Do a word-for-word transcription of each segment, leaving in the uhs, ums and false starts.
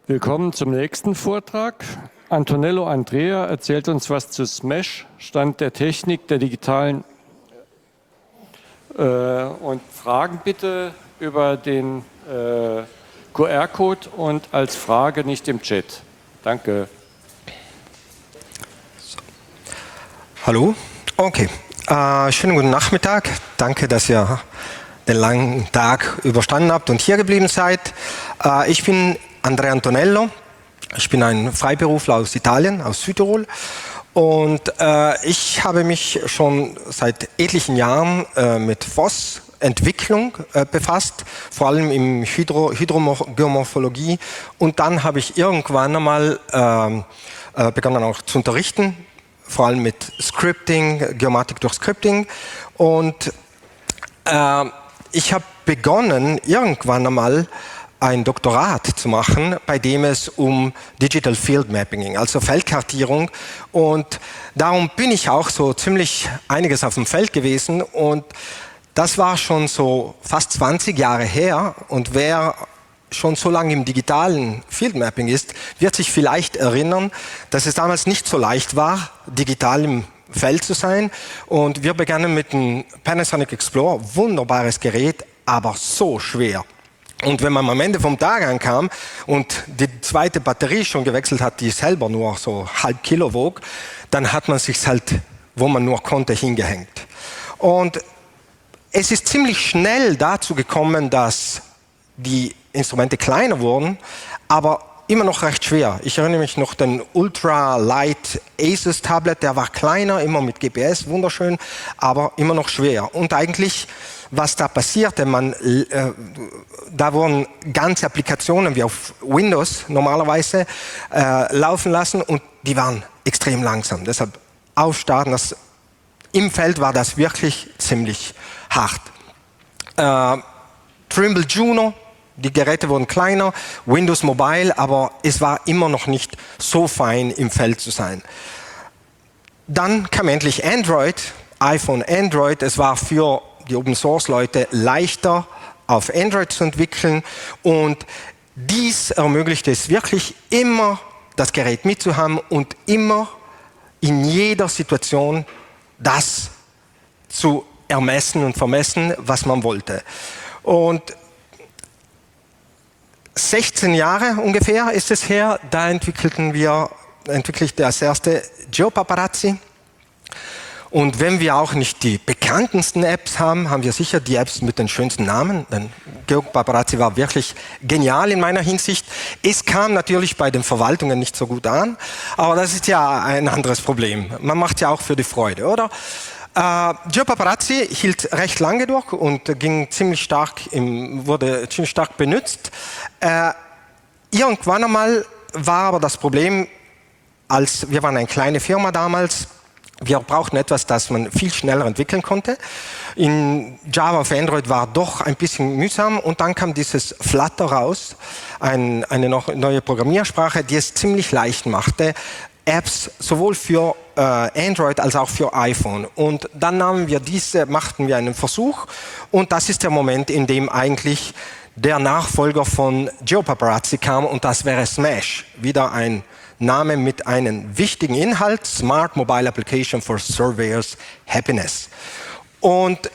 Willkommen zum nächsten Vortrag. Antonello Andrea erzählt uns was zu Smash, Stand der Technik, der digitalen äh, und Fragen bitte über den äh, Q R-Code und als Frage nicht im Chat. Danke. So. Hallo, okay. Äh, schönen guten Nachmittag. Danke, dass ihr den langen Tag überstanden habt und hier geblieben seid. Äh, ich bin Andrea Antonello. Ich bin ein Freiberufler aus Italien, aus Südtirol. Und äh, ich habe mich schon seit etlichen Jahren äh, mit F O S-Entwicklung äh, befasst, vor allem im Hydro Hydrogeomorphologie. Und dann habe ich irgendwann einmal äh, äh, begonnen auch zu unterrichten, vor allem mit Scripting, Geomatik durch Scripting. Und äh, ich habe begonnen, irgendwann einmal ein Doktorat zu machen, bei dem es um Digital Field Mapping ging, also Feldkartierung. Und darum bin ich auch so ziemlich einiges auf dem Feld gewesen. Und das war schon so fast zwanzig Jahre her. Und wer schon so lange im digitalen Field Mapping ist, wird sich vielleicht erinnern, dass es damals nicht so leicht war, digital im Feld zu sein. Und wir begannen mit dem Panasonic Explorer, wunderbares Gerät, aber so schwer. Und wenn man am Ende vom Tag ankam und die zweite Batterie schon gewechselt hat, die selber nur so halb Kilo wog, dann hat man sich halt, wo man nur konnte, hingehängt. Und es ist ziemlich schnell dazu gekommen, dass die Instrumente kleiner wurden, aber immer noch recht schwer. Ich erinnere mich noch den Ultra Light Asus Tablet, der war kleiner, immer mit G P S, wunderschön, aber immer noch schwer. Und eigentlich, was da passierte, man, äh, da wurden ganze Applikationen wie auf Windows normalerweise äh, laufen lassen und die waren extrem langsam. Deshalb aufstarten, das, im Feld war das wirklich ziemlich hart. Äh, Trimble Juno, die Geräte wurden kleiner, Windows Mobile, aber es war immer noch nicht so fein im Feld zu sein. Dann kam endlich Android, iPhone, Android. Es war für die Open-Source-Leute leichter, auf Android zu entwickeln. Und dies ermöglichte es wirklich immer, das Gerät mitzuhaben und immer in jeder Situation das zu ermessen und vermessen, was man wollte. Und sechzehn Jahre ungefähr ist es her, da entwickelten wir, entwickelte das erste GeoPaparazzi. Und wenn wir auch nicht die bekanntesten Apps haben, haben wir sicher die Apps mit den schönsten Namen. Denn GeoPaparazzi war wirklich genial in meiner Hinsicht. Es kam natürlich bei den Verwaltungen nicht so gut an, aber das ist ja ein anderes Problem. Man macht ja auch für die Freude, oder? Uh, GeoPaparazzi hielt recht lange durch und ging ziemlich stark im, wurde ziemlich stark benutzt. Uh, irgendwann einmal war aber das Problem, als wir waren eine kleine Firma damals, wir brauchten etwas, das man viel schneller entwickeln konnte. In Java auf Android war doch ein bisschen mühsam und dann kam dieses Flutter raus, ein, eine noch neue Programmiersprache, die es ziemlich leicht machte, Apps sowohl für äh, Android als auch für iPhone. Und dann nahmen wir diese, machten wir einen Versuch und das ist der Moment, in dem eigentlich der Nachfolger von GeoPaparazzi kam und das wäre Smash. Wieder ein Name mit einem wichtigen Inhalt, Smart Mobile Application for Surveyors Happiness. Und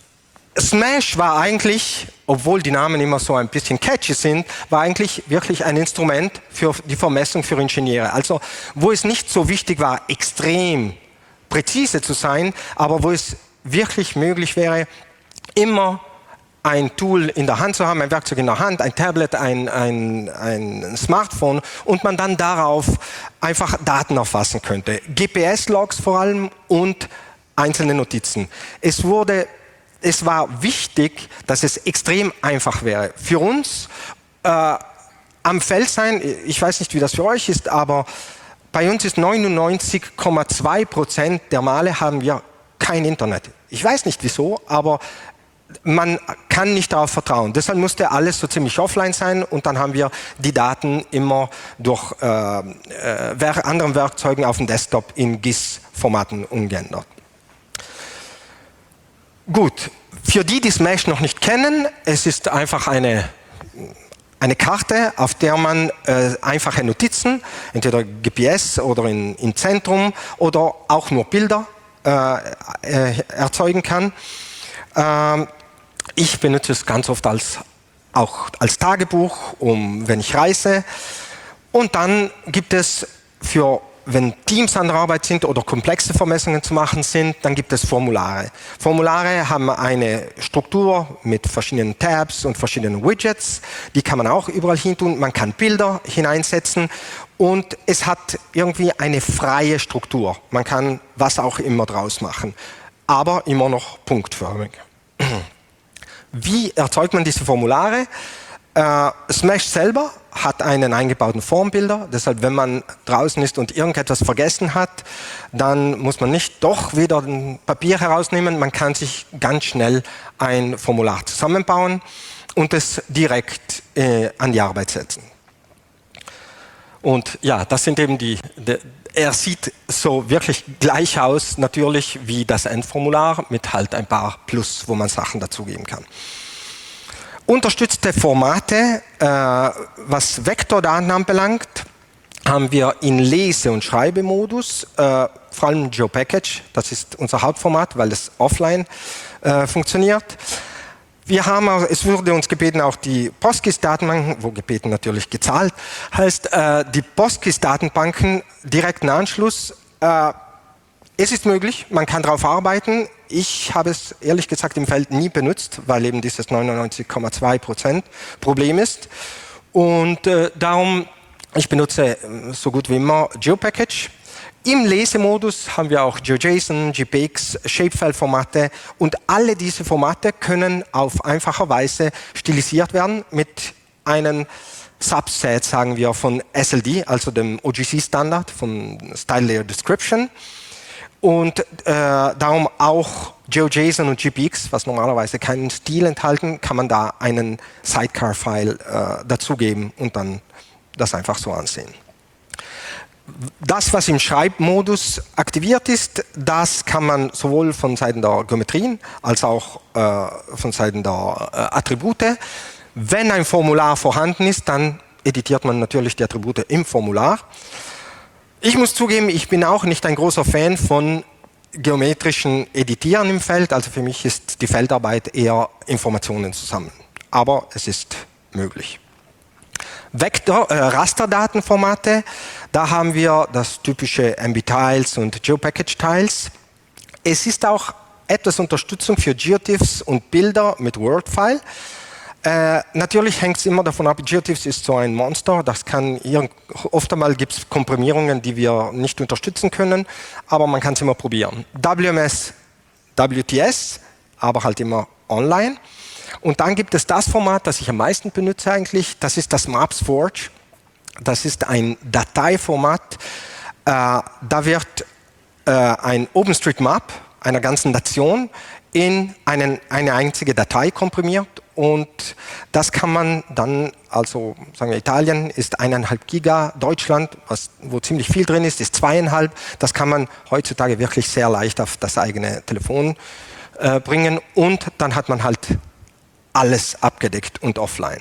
Smash war eigentlich, obwohl die Namen immer so ein bisschen catchy sind, war eigentlich wirklich ein Instrument für die Vermessung für Ingenieure. Also wo es nicht so wichtig war, extrem präzise zu sein, aber wo es wirklich möglich wäre, immer ein Tool in der Hand zu haben, ein Werkzeug in der Hand, ein Tablet, ein, ein, ein Smartphone und man dann darauf einfach Daten erfassen könnte. G P S-Logs vor allem und einzelne Notizen. Es wurde Es war wichtig, dass es extrem einfach wäre. Für uns äh, am Feld sein, ich weiß nicht, wie das für euch ist, aber bei uns ist neunundneunzig Komma zwei Prozent der Male haben wir kein Internet. Ich weiß nicht wieso, aber man kann nicht darauf vertrauen. Deshalb musste alles so ziemlich offline sein und dann haben wir die Daten immer durch äh, äh, anderen Werkzeugen auf dem Desktop in G I S-Formaten umgeändert. Gut, für die, die Smash noch nicht kennen, es ist einfach eine eine Karte, auf der man äh, einfache Notizen, entweder G P S oder in, im Zentrum oder auch nur Bilder äh, äh, erzeugen kann. Ähm, ich benutze es ganz oft als, auch als Tagebuch, um, wenn ich reise. Und dann gibt es für, wenn Teams an der Arbeit sind oder komplexe Vermessungen zu machen sind, dann gibt es Formulare. Formulare haben eine Struktur mit verschiedenen Tabs und verschiedenen Widgets. Die kann man auch überall hin tun. Man kann Bilder hineinsetzen und es hat irgendwie eine freie Struktur. Man kann was auch immer draus machen, aber immer noch punktförmig. Wie erzeugt man diese Formulare? Äh, Smash selber hat einen eingebauten Formbilder, deshalb wenn man draußen ist und irgendetwas vergessen hat, dann muss man nicht doch wieder ein Papier herausnehmen, man kann sich ganz schnell ein Formular zusammenbauen und es direkt äh, an die Arbeit setzen. Und ja, das sind eben die, die, er sieht so wirklich gleich aus, natürlich wie das Endformular mit halt ein paar Plus, wo man Sachen dazugeben kann. Unterstützte Formate, äh, was Vektordaten anbelangt, haben wir in Lese- und Schreibemodus, äh, vor allem GeoPackage, das ist unser Hauptformat, weil es offline äh, funktioniert. Wir haben, es wurde uns gebeten, auch die PostGIS-Datenbanken, wo gebeten natürlich gezahlt, heißt äh, die PostGIS-Datenbanken direkten Anschluss. Äh, es ist möglich, man kann darauf arbeiten. Ich habe es ehrlich gesagt im Feld nie benutzt, weil eben dieses neunundneunzig Komma zwei Prozent Problem ist. Und äh, darum, ich benutze äh, so gut wie immer GeoPackage. Im Lesemodus haben wir auch GeoJSON, G P X, Shapefile-Formate und alle diese Formate können auf einfache Weise stilisiert werden mit einem Subset, sagen wir, von S L D, also dem O G C-Standard von Style Layer Description. Und äh, darum auch GeoJSON und G P X, was normalerweise keinen Stil enthalten, kann man da einen Sidecar-File äh, dazugeben und dann das einfach so ansehen. Das, was im Schreibmodus aktiviert ist, das kann man sowohl von Seiten der Geometrien als auch äh, von Seiten der äh, Attribute. Wenn ein Formular vorhanden ist, dann editiert man natürlich die Attribute im Formular. Ich muss zugeben, ich bin auch nicht ein großer Fan von geometrischen Editieren im Feld. Also für mich ist die Feldarbeit eher Informationen zu sammeln. Aber es ist möglich. Vektor, äh, Rasterdatenformate, da haben wir das typische M B-Tiles und GeoPackage-Tiles. Es ist auch etwas Unterstützung für GeoTIFFs und Bilder mit Wordfile. Äh, natürlich hängt es immer davon ab, GeoTIFFs ist so ein Monster, das kann hier, oft einmal gibt es Komprimierungen, die wir nicht unterstützen können, aber man kann es immer probieren. W M S, W T S, aber halt immer online. Und dann gibt es das Format, das ich am meisten benutze eigentlich, das ist das MapsForge. Das ist ein Dateiformat, äh, da wird äh, ein OpenStreetMap einer ganzen Nation in einen, eine einzige Datei komprimiert und das kann man dann, also sagen wir Italien ist eineinhalb Giga, Deutschland, was, wo ziemlich viel drin ist, ist zweieinhalb. Das kann man heutzutage wirklich sehr leicht auf das eigene Telefon äh, bringen und dann hat man halt alles abgedeckt und offline.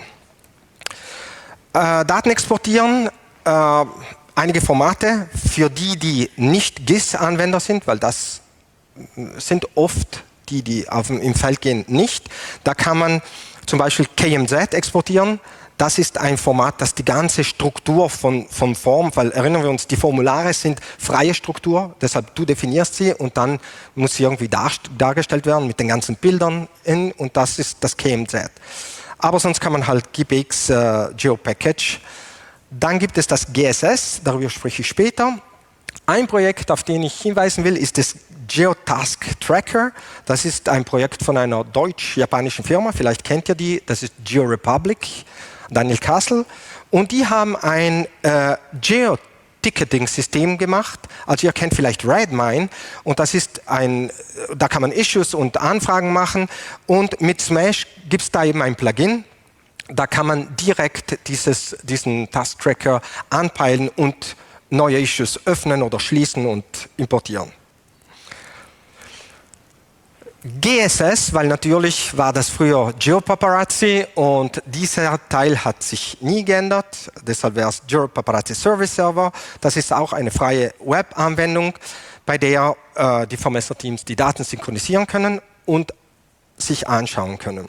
Äh, Daten exportieren, äh, einige Formate für die, die nicht G I S-Anwender sind, weil das sind oft die, die auf dem, im Feld gehen, nicht. Da kann man zum Beispiel K M Z exportieren. Das ist ein Format, das die ganze Struktur von, von Form, weil erinnern wir uns, die Formulare sind freie Struktur, deshalb du definierst sie und dann muss sie irgendwie dar, dargestellt werden mit den ganzen Bildern in, und das ist das K M Z. Aber sonst kann man halt G P X, äh, GeoPackage. Dann gibt es das G S S, darüber spreche ich später. Ein Projekt, auf den ich hinweisen will, ist das Geotask Tracker. Das ist ein Projekt von einer deutsch-japanischen Firma, vielleicht kennt ihr die, das ist GeoRepublic, Daniel Kassel. Und die haben ein äh, Geo-Ticketing-System gemacht. Also ihr kennt vielleicht Redmine und das ist ein, da kann man Issues und Anfragen machen und mit Smash gibt es da eben ein Plugin. Da kann man direkt dieses, diesen Task-Tracker anpeilen und neue Issues öffnen oder schließen und importieren. G S S, weil natürlich war das früher GeoPaparazzi und dieser Teil hat sich nie geändert, deshalb wäre es GeoPaparazzi Service Server. Das ist auch eine freie Web-Anwendung, bei der äh, die Vermesserteams die Daten synchronisieren können und sich anschauen können.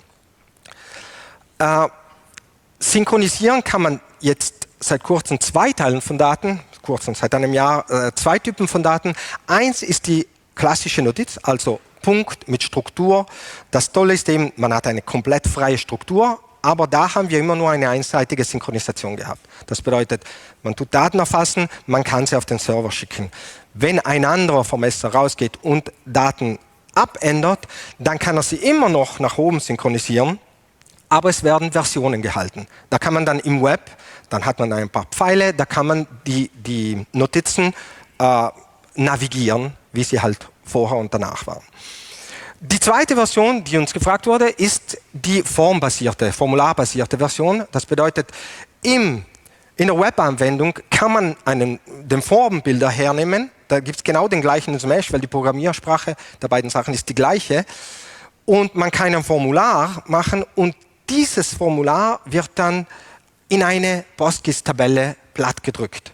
Äh, synchronisieren kann man jetzt seit kurzem zwei Teilen von Daten, kurzem seit einem Jahr äh, zwei Typen von Daten. Eins ist die klassische Notiz, also Punkt mit Struktur. Das Tolle ist eben, man hat eine komplett freie Struktur, aber da haben wir immer nur eine einseitige Synchronisation gehabt. Das bedeutet, man tut Daten erfassen, man kann sie auf den Server schicken. Wenn ein anderer Vermesser rausgeht und Daten abändert, dann kann er sie immer noch nach oben synchronisieren, aber es werden Versionen gehalten. Da kann man dann im Web, dann hat man ein paar Pfeile, da kann man die, die Notizen äh, navigieren, wie sie halt vorher und danach waren. Die zweite Version, die uns gefragt wurde, ist die formbasierte, formularbasierte Version. Das bedeutet, im, in der Webanwendung kann man einen, den Formbilder hernehmen. Da gibt es genau den gleichen Smash, weil die Programmiersprache der beiden Sachen ist die gleiche. Und man kann ein Formular machen und dieses Formular wird dann in eine PostGIS-Tabelle plattgedrückt.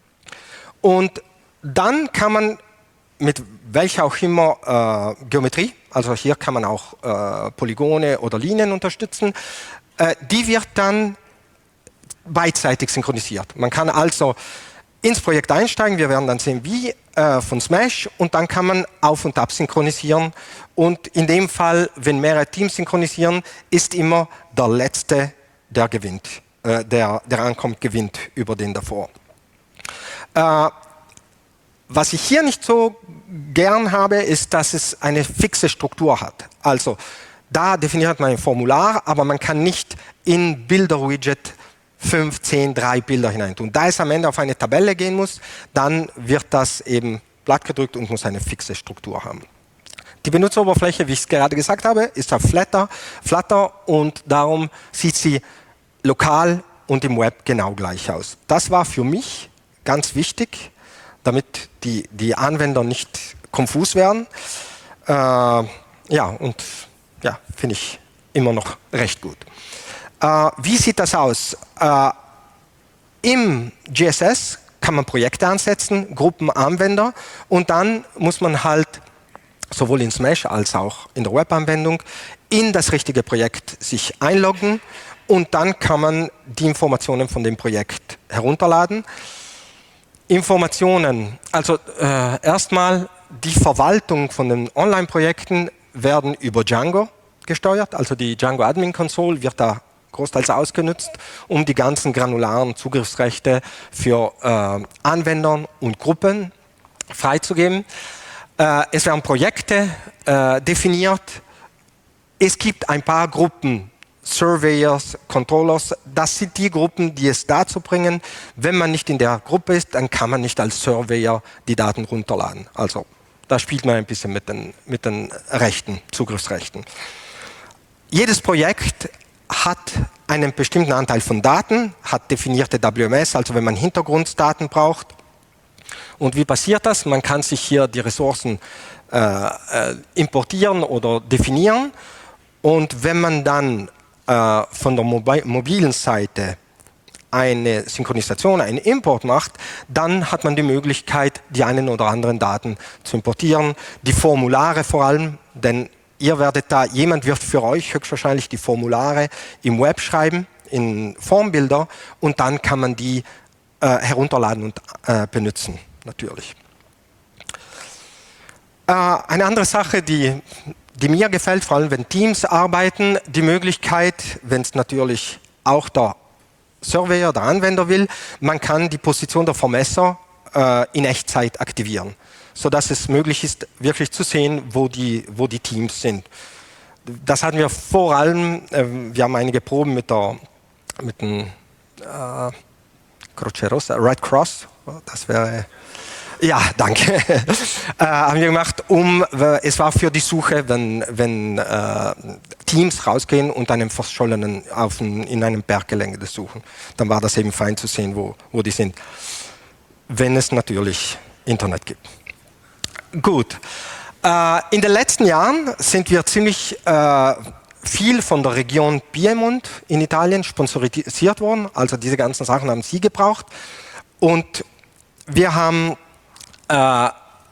Und dann kann man mit welcher auch immer äh, Geometrie, also hier kann man auch äh, Polygone oder Linien unterstützen, äh, die wird dann beidseitig synchronisiert. Man kann also ins Projekt einsteigen, wir werden dann sehen, wie äh, von Smash, und dann kann man auf und ab synchronisieren. Und in dem Fall, wenn mehrere Teams synchronisieren, ist immer der Letzte, der gewinnt, äh, der, der ankommt, gewinnt über den davor. Äh, Was ich hier nicht so gern habe, ist, dass es eine fixe Struktur hat. Also da definiert man ein Formular, aber man kann nicht in Bilder-Widget fünf, zehn, drei Bilder hineintun. Da es am Ende auf eine Tabelle gehen muss, dann wird das eben plattgedrückt und muss eine fixe Struktur haben. Die Benutzeroberfläche, wie ich es gerade gesagt habe, ist auf Flutter, Flutter und darum sieht sie lokal und im Web genau gleich aus. Das war für mich ganz wichtig, damit die, die Anwender nicht konfus werden. Äh, ja, und ja, finde ich immer noch recht gut. Äh, wie sieht das aus? Äh, Im G S S kann man Projekte ansetzen, Gruppen, Anwender, und dann muss man halt sowohl in Smash als auch in der Webanwendung in das richtige Projekt sich einloggen und dann kann man die Informationen von dem Projekt herunterladen. Informationen, also äh, erstmal die Verwaltung von den Online-Projekten werden über Django gesteuert, also die Django Admin Console wird da großteils ausgenutzt, um die ganzen granularen Zugriffsrechte für äh, Anwender und Gruppen freizugeben. Äh, es werden Projekte äh, definiert, es gibt ein paar Gruppen, Surveyors, Controllers, das sind die Gruppen, die es dazu bringen, wenn man nicht in der Gruppe ist, dann kann man nicht als Surveyor die Daten runterladen. Also da spielt man ein bisschen mit den, mit den Rechten, Zugriffsrechten. Jedes Projekt hat einen bestimmten Anteil von Daten, hat definierte W M S, also wenn man Hintergrunddaten braucht. Und wie passiert das? Man kann sich hier die Ressourcen äh, importieren oder definieren. Und wenn man dann äh, von der Mobi- mobilen Seite eine Synchronisation, einen Import macht, dann hat man die Möglichkeit, die einen oder anderen Daten zu importieren. Die Formulare vor allem, denn ihr werdet da, jemand wird für euch höchstwahrscheinlich die Formulare im Web schreiben, in Formbilder, und dann kann man die äh, herunterladen und äh, benutzen, natürlich. Äh, eine andere Sache, die die mir gefällt, vor allem wenn Teams arbeiten, die Möglichkeit, wenn es natürlich auch der Surveyor, der Anwender will, man kann die Position der Vermesser äh, in Echtzeit aktivieren, sodass es möglich ist, wirklich zu sehen, wo die, wo die Teams sind. Das hatten wir vor allem, äh, wir haben einige Proben mit der mit dem äh, Croce Rossa, Red Cross, das wäre... Ja, danke. äh, haben wir gemacht, um, es war für die Suche, wenn, wenn äh, Teams rausgehen und einen Verschollenen auf ein, in einem Berggelände suchen. Dann war das eben fein zu sehen, wo, wo die sind. Wenn es natürlich Internet gibt. Gut. Äh, in den letzten Jahren sind wir ziemlich äh, viel von der Region Piemont in Italien sponsorisiert worden. Also diese ganzen Sachen haben sie gebraucht. Und wir haben, äh,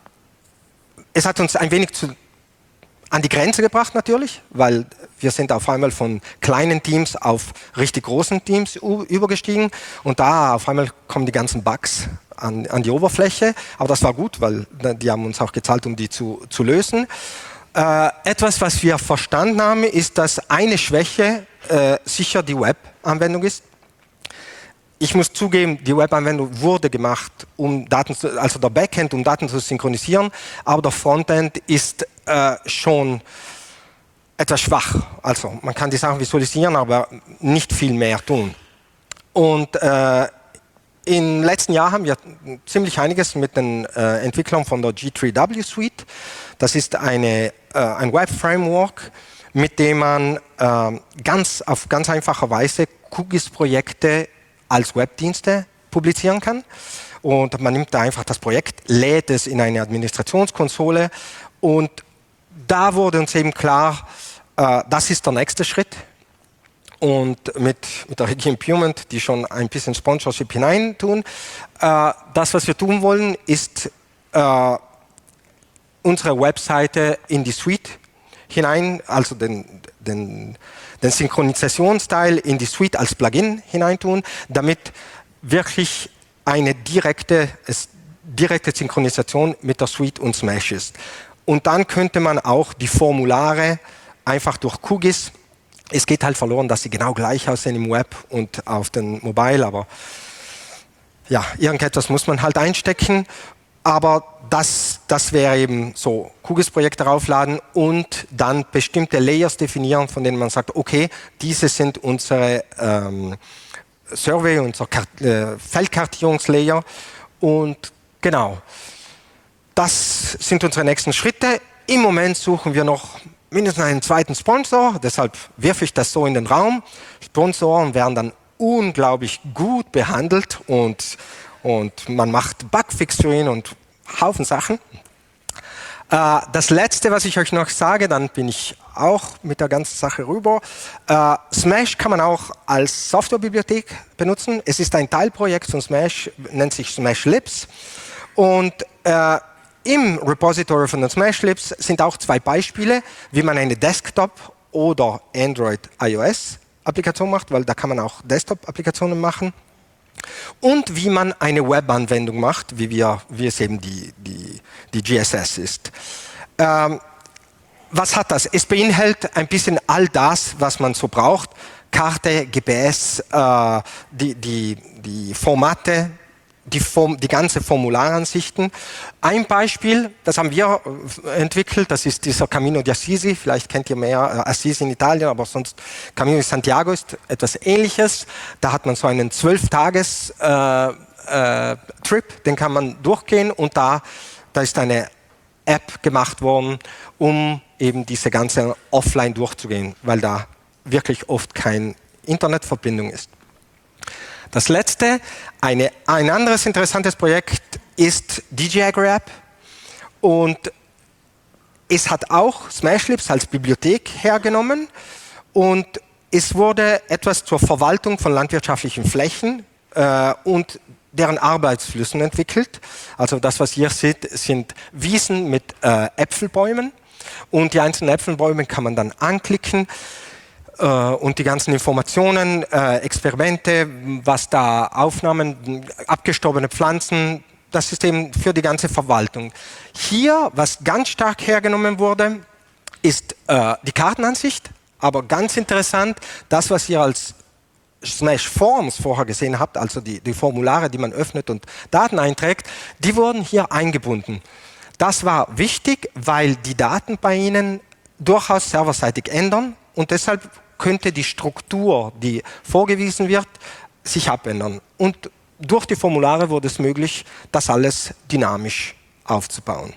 es hat uns ein wenig zu, an die Grenze gebracht natürlich, weil wir sind auf einmal von kleinen Teams auf richtig großen Teams übergestiegen. Und da auf einmal kommen die ganzen Bugs an, an die Oberfläche. Aber das war gut, weil die haben uns auch gezahlt, um die zu, zu lösen. Äh, etwas, was wir verstanden haben, ist, dass eine Schwäche äh, sicher die Web-Anwendung ist. Ich muss zugeben, die Web-Anwendung wurde gemacht, um Daten, zu, also der Backend, um Daten zu synchronisieren, aber der Frontend ist äh, schon etwas schwach. Also man kann die Sachen visualisieren, aber nicht viel mehr tun. Und äh, im letzten Jahr haben wir ziemlich einiges mit den äh, Entwicklern von der G drei W Suite. Das ist eine, äh, ein Web-Framework, mit dem man äh, ganz, auf ganz einfache Weise QGIS-Projekte als Webdienste publizieren kann. Und man nimmt da einfach das Projekt, lädt es in eine Administrationskonsole und da wurde uns eben klar, äh, das ist der nächste Schritt. Und mit, mit der Region Piemont, die schon ein bisschen Sponsorship hineintun, äh, das, was wir tun wollen, ist äh, unsere Webseite in die Suite hinein, also den, den, den Synchronisationsteil in die Suite als Plugin hineintun, damit wirklich eine direkte, es, direkte Synchronisation mit der Suite und Smash ist. Und dann könnte man auch die Formulare einfach durch QGIS, es geht halt verloren, dass sie genau gleich aussehen im Web und auf den Mobile, aber ja, irgendetwas muss man halt einstecken. Aber das, das wäre eben so, QGIS-Projekte raufladen und dann bestimmte Layers definieren, von denen man sagt, okay, diese sind unsere ähm, Survey, unsere Kart äh, Feldkartierungslayer und genau, das sind unsere nächsten Schritte. Im Moment suchen wir noch mindestens einen zweiten Sponsor, deshalb wirfe ich das so in den Raum. Sponsoren werden dann unglaublich gut behandelt und Und man macht Bugfix für ihn und Haufen Sachen. Äh, das Letzte, was ich euch noch sage, dann bin ich auch mit der ganzen Sache rüber. Äh, Smash kann man auch als Softwarebibliothek benutzen. Es ist ein Teilprojekt von Smash, nennt sich Smash Libs. Und äh, im Repository von den Smash Libs sind auch zwei Beispiele, wie man eine Desktop- oder Android-iOS-Applikation macht, weil da kann man auch Desktop-Applikationen machen. Und wie man eine Web-Anwendung macht, wie, wir, wie es eben die, die, die G S S ist. Ähm, was hat das? Es beinhaltet ein bisschen all das, was man so braucht. Karte, G P S, äh, die, die, die Formate, die, Form, die ganze Formularansichten. Ein Beispiel, das haben wir entwickelt, das ist dieser Camino di Assisi. Vielleicht kennt ihr mehr äh, Assisi in Italien, aber sonst Camino di Santiago ist etwas Ähnliches. Da hat man so einen zwölf-Tages-Trip, äh, äh, den kann man durchgehen und da, da ist eine App gemacht worden, um eben diese ganze Offline durchzugehen, weil da wirklich oft keine Internetverbindung ist. Das letzte, eine, ein anderes interessantes Projekt ist D J Agrap und es hat auch Smash Libs als Bibliothek hergenommen und es wurde etwas zur Verwaltung von landwirtschaftlichen Flächen äh, und deren Arbeitsflüssen entwickelt. Also das, was ihr seht, sind Wiesen mit äh, Äpfelbäumen und die einzelnen Äpfelbäume kann man dann anklicken. Und die ganzen Informationen, äh, Experimente, was da Aufnahmen, abgestorbene Pflanzen, das System für die ganze Verwaltung. Hier, was ganz stark hergenommen wurde, ist äh, die Kartenansicht, aber ganz interessant, das, was ihr als Smash Forms vorher gesehen habt, also die, die Formulare, die man öffnet und Daten einträgt, die wurden hier eingebunden. Das war wichtig, weil die Daten bei Ihnen durchaus serverseitig ändern und deshalb könnte die Struktur, die vorgewiesen wird, sich abändern. Und durch die Formulare wurde es möglich, das alles dynamisch aufzubauen.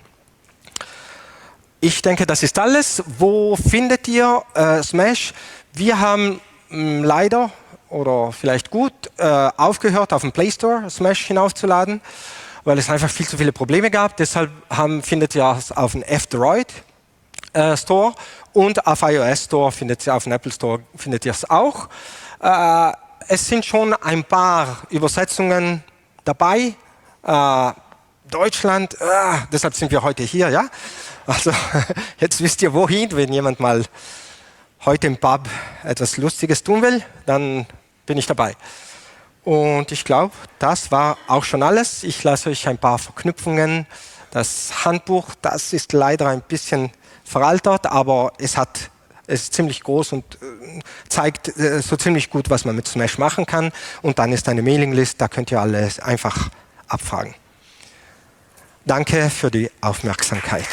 Ich denke, das ist alles. Wo findet ihr äh, Smash? Wir haben mh, leider oder vielleicht gut äh, aufgehört, auf dem Play Store Smash hinaufzuladen. weil es einfach viel zu viele Probleme gab. Deshalb haben, findet ihr es auf dem F-Droid äh, Store und auf iOS Store, findet ihr auf dem Apple Store, findet ihr es auch. Äh, es sind schon ein paar Übersetzungen dabei. Äh, Deutschland, äh, deshalb sind wir heute hier, ja. Also jetzt wisst ihr wohin, wenn jemand mal heute im Pub etwas Lustiges tun will, dann bin ich dabei. Und ich glaube, das war auch schon alles. Ich lasse euch ein paar Verknüpfungen. Das Handbuch, das ist leider ein bisschen veraltet, aber es, hat, es ist ziemlich groß und äh, zeigt äh, so ziemlich gut, was man mit Smash machen kann. Und dann ist eine Mailinglist, da könnt ihr alles einfach abfragen. Danke für die Aufmerksamkeit.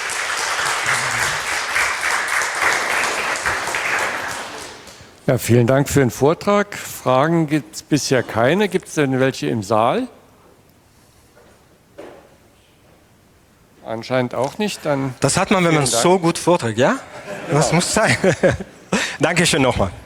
Ja, vielen Dank für den Vortrag. Fragen gibt es bisher keine. Gibt es denn welche im Saal? Anscheinend auch nicht. Dann das hat man, wenn man so gut vorträgt, ja? Das muss sein. Dankeschön nochmal.